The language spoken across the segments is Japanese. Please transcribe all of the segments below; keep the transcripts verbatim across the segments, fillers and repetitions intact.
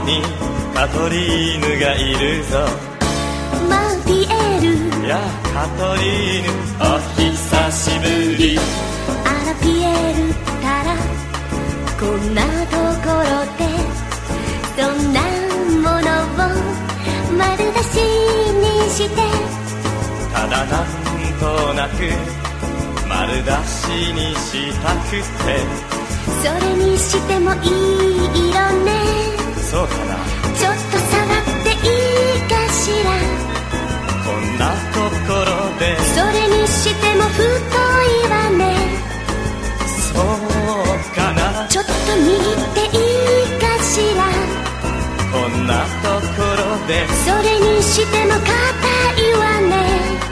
にカトリーヌがいるぞ。 マーピエールやカトリーヌお久しぶり。 あらピエールたらこんなところでそんなものを丸出しにして、 ただなんとなく丸出しにしたくて。 それにしてもいい色ね。 そうかな。 ちょっと触っていいかしら。 こんなところでそれにしても太いわね。 そうかな。 ちょっと握っていいかしら。 こんなところでそれにしても硬いわね。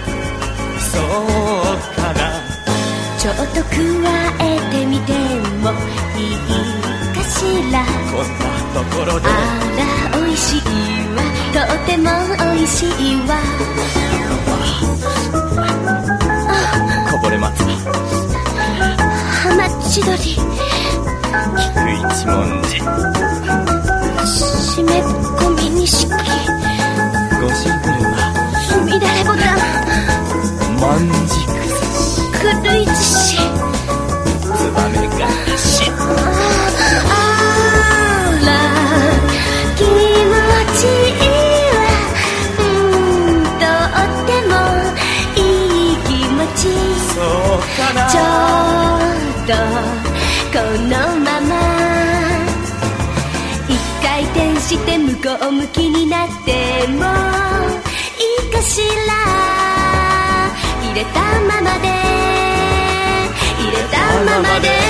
そうかな。 ちょっと加えてみてもいいかしら。 こんなところであら美味しいわ、とても美味しいわ。 こぼれ松葉、 ハマチドリ、 菊一文字、 締め込み錦、 ゴシ車、 すみだれボタン、 万事草、 古い獅子、 ツバメがし。 あら気持ちいいわ。うんとってもいい気持ち。 そうかな。 ちょっとこのまま一回転して向こう向きになってもいいかしら。入れたままで入れたままで